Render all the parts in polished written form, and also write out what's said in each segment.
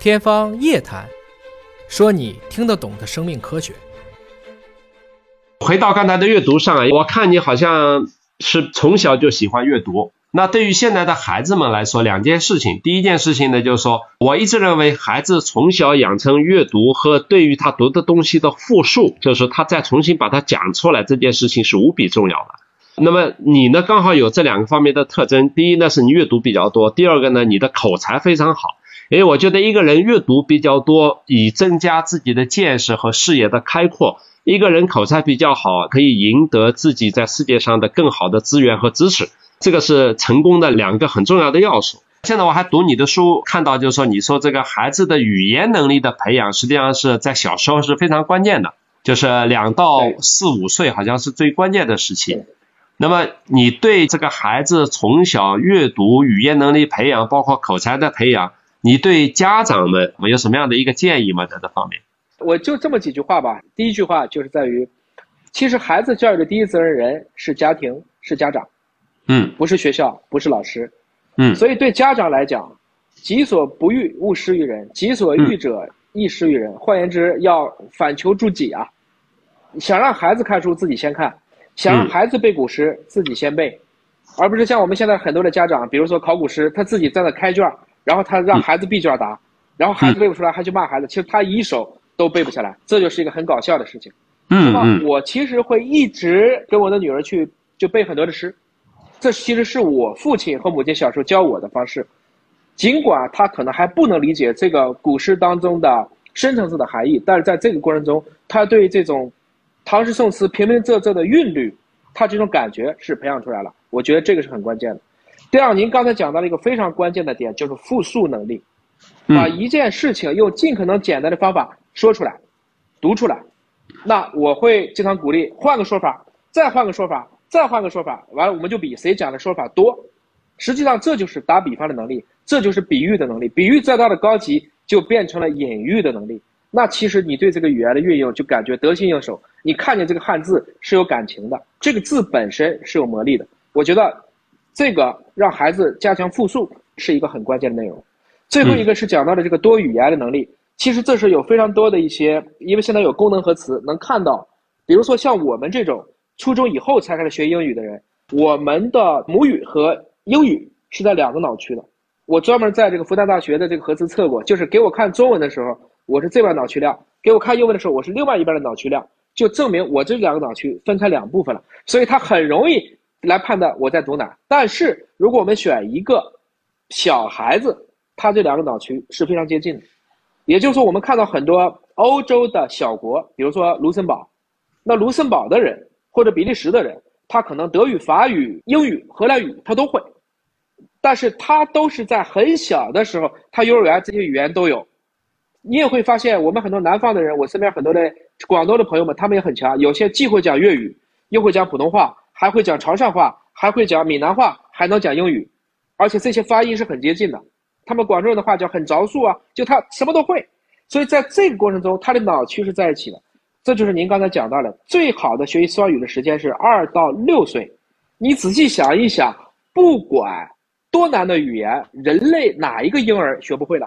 天方夜谭，说你听得懂的生命科学。 回到刚才的阅读上，我看你好像是从小就喜欢阅读。那对于现在的孩子们来说，两件事情。第一件事情呢，就是说我一直认为孩子从小养成阅读和对于他读的东西的复述，就是他再重新把它讲出来，这件事情是无比重要的。那么你呢，刚好有这两个方面的特征。第一呢，是你阅读比较多；第二个呢，你的口才非常好。因为我觉得一个人阅读比较多，以增加自己的见识和视野的开阔；一个人口才比较好，可以赢得自己在世界上的更好的资源和知识。这个是成功的两个很重要的要素。现在我还读你的书，看到就是说，你说这个孩子的语言能力的培养，实际上是在小时候是非常关键的，就是2到4、5岁好像是最关键的时期。那么你对这个孩子从小阅读、语言能力培养，包括口才的培养，你对家长们有什么样的一个建议吗？在这方面， 我就这么几句话吧。第一句话就是在于，其实孩子教育的第一责任人是家庭，是家长，不是学校，不是老师，所以对家长来讲，己所不欲，勿施于人；己所欲者，亦施于人。换言之，要反求诸己啊！想让孩子看书，自己先看；想让孩子背古诗，自己先背，而不是像我们现在很多的家长，比如说考古诗，他自己在那开卷，然后他让孩子闭卷答，然后孩子背不出来还去骂孩子，其实他一手都背不下来，这就是一个很搞笑的事情。那么我其实会一直跟我的女儿就背很多的诗，这其实是我父亲和母亲小时候教我的方式，尽管他可能还不能理解这个古诗当中的深层次的含义，但是在这个过程中，他对这种唐诗宋词平平仄仄的韵律，他这种感觉是培养出来了。我觉得这个是很关键的。第二，您刚才讲到了一个非常关键的点，就是复述能力，把一件事情用尽可能简单的方法说出来，读出来。那我会经常鼓励换个说法，再换个说法，再换个说法，完了我们就比谁讲的说法多。实际上这就是打比方的能力，这就是比喻的能力。比喻再大的高级就变成了隐喻的能力。那其实你对这个语言的运用就感觉得心应手，你看见这个汉字是有感情的，这个字本身是有魔力的。我觉得这个让孩子加强复述是一个很关键的内容。最后一个是讲到的这个多语言的能力，其实这是有非常多的一些，因为现在有功能和词能看到，比如说像我们这种初中以后才开始学英语的人，我们的母语和英语是在2个脑区的。我专门在这个复旦大学的这个核磁测过，就是给我看中文的时候我是这边脑区量，给我看英文的时候我是另外一边的脑区量，就证明我这2个脑区分开2部分了，所以它很容易来判断我在读哪。但是如果我们选一个小孩子，他这2个脑区是非常接近的。也就是说，我们看到很多欧洲的小国，比如说卢森堡，那卢森堡的人或者比利时的人，他可能德语、法语、英语、荷兰语他都会，但是他都是在很小的时候，他幼儿园这些语言都有。你也会发现，我们很多南方的人，我身边很多的广东的朋友们，他们也很强，有些既会讲粤语，又会讲普通话，还会讲潮汕话，还会讲闽南话，还能讲英语，而且这些发音是很接近的。他们广州人的话叫很着数啊，就他什么都会。所以在这个过程中，他的脑区是在一起的。这就是您刚才讲到的，最好的学习双语的时间是2到6岁。你仔细想一想，不管多难的语言，人类哪一个婴儿学不会了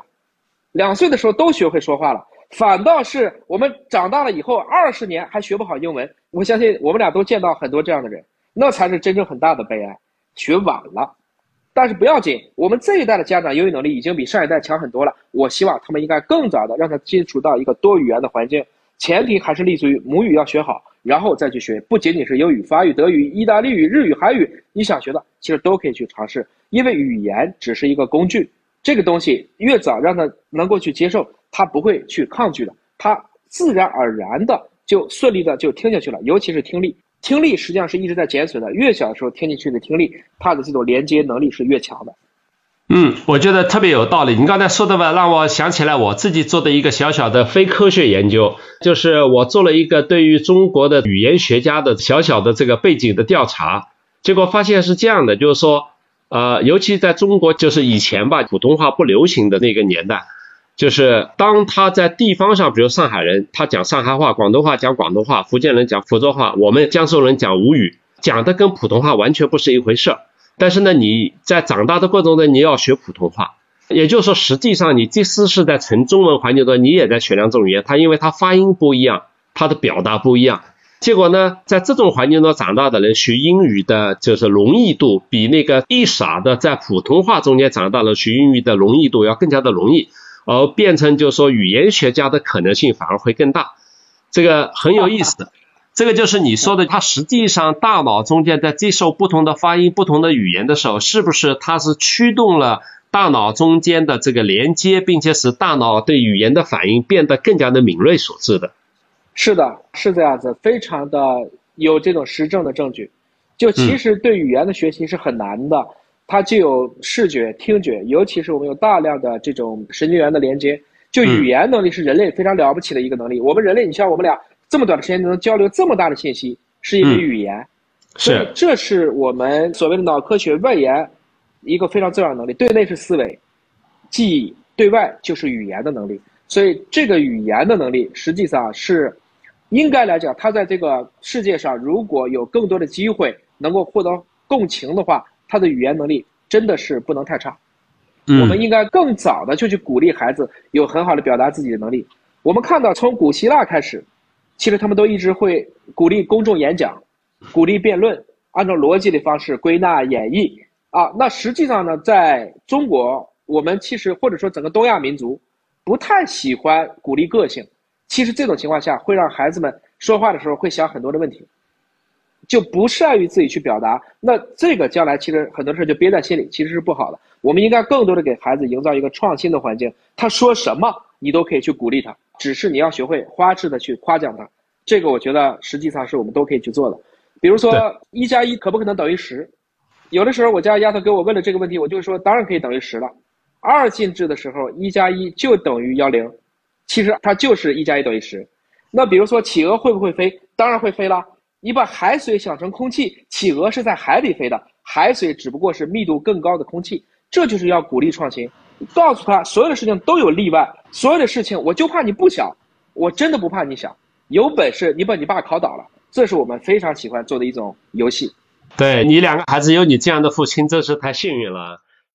？2岁的时候都学会说话了，反倒是我们长大了以后20年还学不好英文。我相信我们俩都见到很多这样的人，那才是真正很大的悲哀，学晚了。但是不要紧，我们这一代的家长英语能力已经比上一代强很多了。我希望他们应该更早的让他接触到一个多语言的环境，前提还是立足于母语要学好，然后再去学，不仅仅是英语、法语、德语、意大利语、日语、韩语，你想学的其实都可以去尝试。因为语言只是一个工具，这个东西越早让他能够去接受，他不会去抗拒的，他自然而然的就顺利的就听下去了。尤其是听力，听力实际上是一直在减损的，越小的时候听进去的听力，它的这种连接能力是越强的。 我觉得特别有道理。你刚才说的吧，让我想起来我自己做的一个小小的非科学研究，就是我做了一个对于中国的语言学家的小小的这个背景的调查，结果发现是这样的，就是说尤其在中国，就是以前吧，普通话不流行的那个年代，就是当他在地方上，比如上海人他讲上海话，广东话讲广东话，福建人讲福州话，我们江苏人讲吴语，讲的跟普通话完全不是一回事。但是呢，你在长大的过程中你要学普通话， 也就是说实际上你即使是在纯中文环境中，你也在学两种语言，因为它发音不一样，它的表达不一样。结果呢，在这种环境中长大的人学英语的就是容易度比那个一傻的在普通话中间长大的学英语的容易度要更加的容易，而变成就是说语言学家的可能性反而会更大。这个很有意思。这个就是你说的，它实际上大脑中间在接受不同的发音不同的语言的时候，是不是它是驱动了大脑中间的这个连接，并且使大脑对语言的反应变得更加的敏锐所致的？ 是的，是这样子，非常的有这种实证的证据。就其实对语言的学习是很难的，它既有视觉、听觉，尤其是我们有大量的这种神经元的连接。就语言能力是人类非常了不起的一个能力。我们人类，你像我们俩这么短的时间能交流这么大的信息，是因为语言。所以这是我们所谓的脑科学外延一个非常重要的能力。对内是思维、记忆，对外就是语言的能力。所以这个语言的能力实际上是应该来讲，它在这个世界上如果有更多的机会能够获得共情的话，它的语言能力真的是不能太差。我们应该更早的就去鼓励孩子有很好的表达自己的能力。我们看到从古希腊开始，其实他们都一直会鼓励公众演讲，鼓励辩论，按照逻辑的方式归纳演绎啊。那实际上呢，在中国，我们其实或者说整个东亚民族不太喜欢鼓励个性。其实这种情况下会让孩子们说话的时候会想很多的问题，就不善于自己去表达。那这个将来其实很多事就憋在心里，其实是不好的。我们应该更多的给孩子营造一个创新的环境，他说什么你都可以去鼓励他，只是你要学会花式的去夸奖他。这个我觉得实际上是我们都可以去做的。比如说1+1可不可能等于10？有的时候我家丫头给我问了这个问题，我就说当然可以等于10了。二进制的时候1+1就等于10，其实它就是1+1等于10。那比如说企鹅会不会飞？当然会飞了。你把海水想成空气，企鹅是在海里飞的，海水只不过是密度更高的空气。这就是要鼓励创新，告诉他所有的事情都有例外，所有的事情我就怕你不想，我真的不怕你想，有本事你把你爸考倒了。这是我们非常喜欢做的一种游戏。 对，你两个孩子有你这样的父亲真是太幸运了。